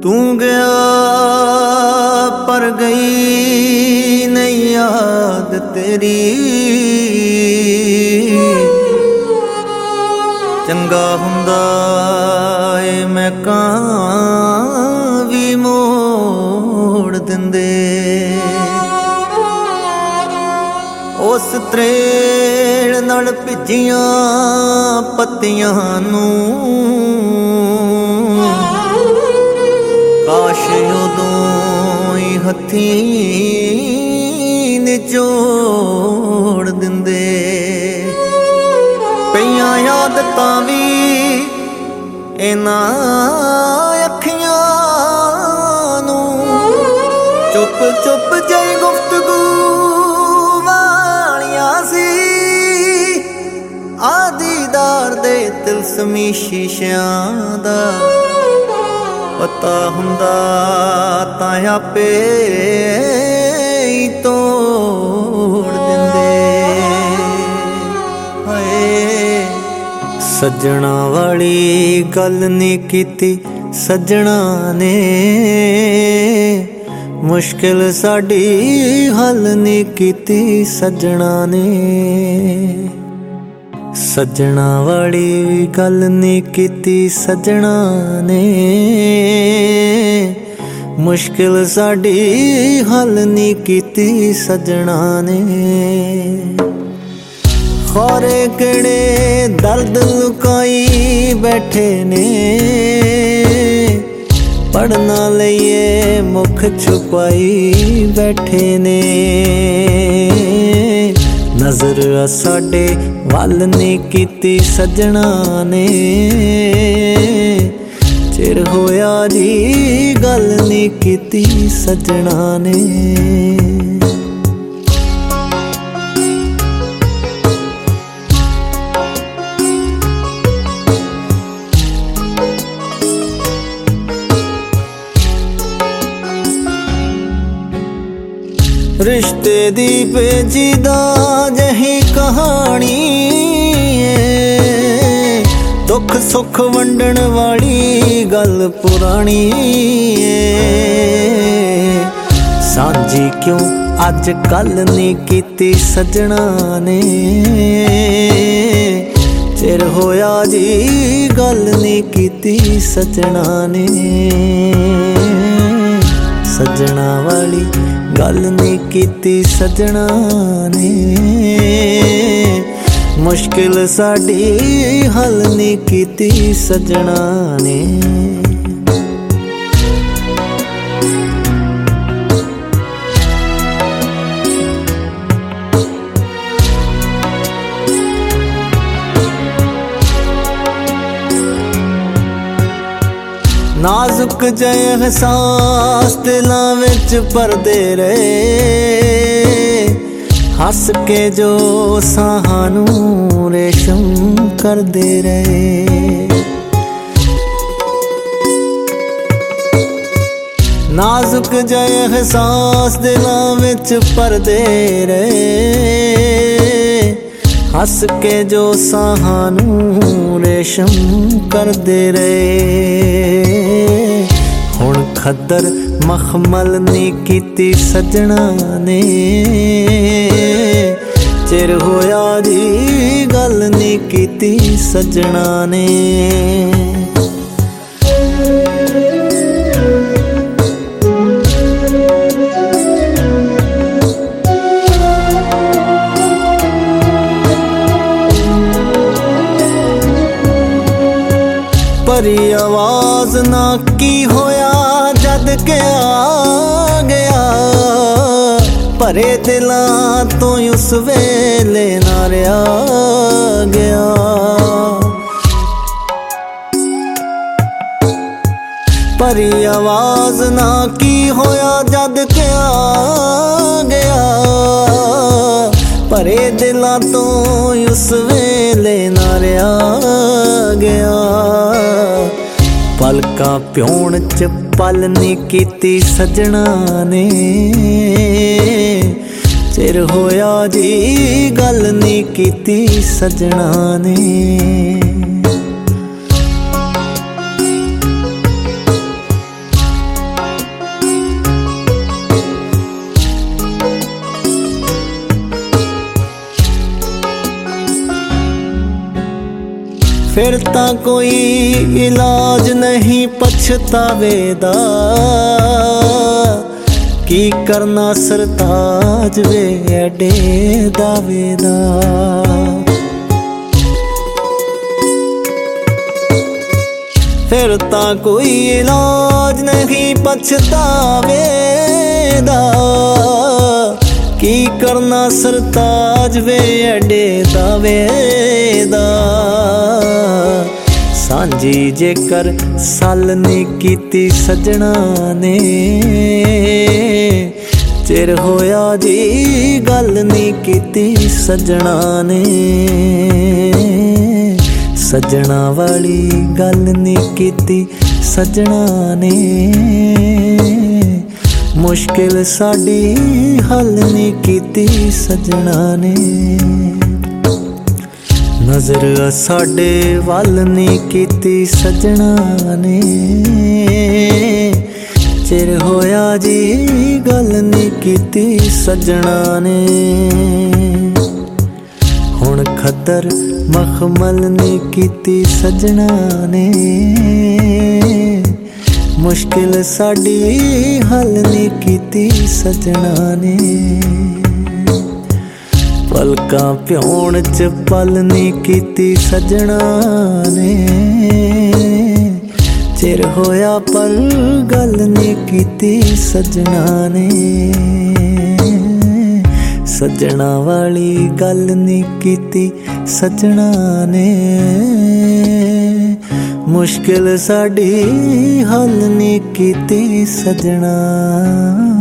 तू गया पर गई नहीं याद तेरी। चंगा हुंदा ए मैं कां भी मोड़ दिंदे। उस त्रेड़ नाल भिजियां पत्तियां नूं काश उदों ही हत्थीं निचोड़ दिंदे। पईयां यादतां वी इन्हां अखियां नूं चुप चुप जई गुफ्तगू वालियां सी। आदीदार दे तिलस्मी शीशियां दा पता हुंदा तां आपे ही तोड़ दिंदे। हाय सज्जणा वाली गल नहीं कीती सज्जणा ने। मुश्किल साडी हल नहीं कीती सज्जणा ने। सज्जणा वाली गल नहीं कीती सज्जणा ने। मुश्किल साडी हल नहीं कीती सज्जणा ने। खौरे किहड़े दर्द लुकाई बैठे ने। पढ़ना लईए मुख छुपाई बैठे ने। नजर साडे वल नहीं कीती सज्जणा ने। चिर होया जी गल नहीं कीती सज्जणा ने। रिश्ते दी पेचीदा जही कहानी है। दुख सुख वंडन वाली गल पुरानी है। सांझी क्यों अज कल नहीं कीती सज्जणा ने। चिर होया जी गल नहीं कीती सज्जणा ने। सज्जणा वाली गल नहीं कीती सज्जणा ने। मुश्किल साडी हल नहीं कीती सज्जणा ने। नाजुक जय एहसास दिलां विच भरदे रहे। हस के जो साहानू रेशम करदे रहे। नाजुक जय एहसास दिलां विच भरदे रहे। हस के जो साहानू रेशम करदे रहे। हुण खद्दर मखमल नहीं कीती सज्जणा ने। चिर होया जी गल नहीं कीती सज्जणा ने। परी आवाज ना की होया जद के आ गया। भरे दिलां तो उस वेले ना रहा गया। परी आवाज ना की होया जद के आ गया। भरे दिलां तो उस वेले ना रहा गया। पलका प्योण च पल नहीं कीती सज्जणा ने। चिर होया जी गल नहीं कीती सज्जणा ने। फिर तां कोई इलाज नहीं पछतावे दा, की करना सरताज वे एडे दावे दा। फिर तां कोई इलाज नहीं पछतावे दा, की करना सरताज वे एडे दावे दा। सांझी जेकर सल नी कीती सजना ने, चिर होया जी गल नी कीती सजना ने। सजना वाली गल नी कीती सजना ने, मुश्किल साडी हल नी कीती सजना ने। नजर साडे वल नी कीती सजना ने, चिर होया जी गल नी कीती सजना ने। हुण खदर मखमल नी कीती सजना ने, मुश्किल साडी हल नी कीती सजना ने। पलकां प्योण च पल नी कीती सजना ने, चिर होया पर गल नी कीती सजना ने। सजना वाली गल नी कीती सजना ने, मुश्किल साडी हल नी कीती सजना।